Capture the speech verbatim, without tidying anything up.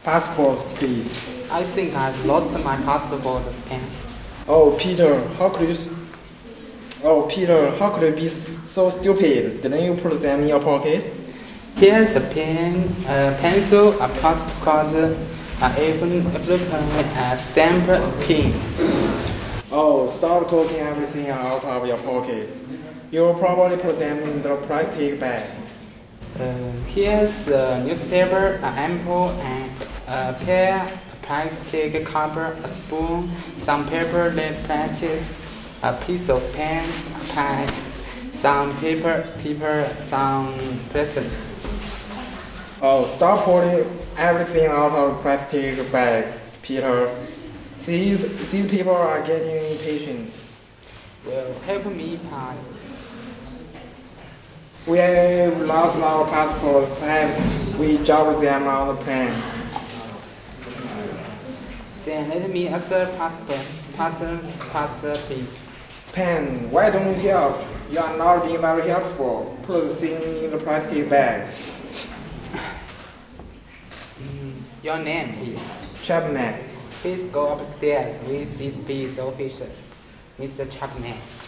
Passports, please. I think I've lost my passport pen. Oh, Peter, how could you... Oh, Peter, how could you be so stupid? Didn't you put them in your pocket? Here's a pen, a pencil, a passport, a even a stamp, a pin. Oh, stop taking everything out of your pockets. You'll probably put them in the plastic bag. Uh, here's a newspaper, an apple, and a pear, a plastic cover, a spoon, some paper lead patches, a piece of pen, a pen, some paper, paper, some presents. Oh, stop putting everything out of the plastic bag, Peter. These, these people are getting impatient. Well, help me, Pi. We have lost our passports. Perhaps we dropped them on the plane. Then let me assert passport, passports, passport, please. Pen, why don't you help? You are not being very helpful. Put the thing in the plastic bag. Mm, your name, please. Chapman. Please go upstairs with this peace officer, Mister Chapman.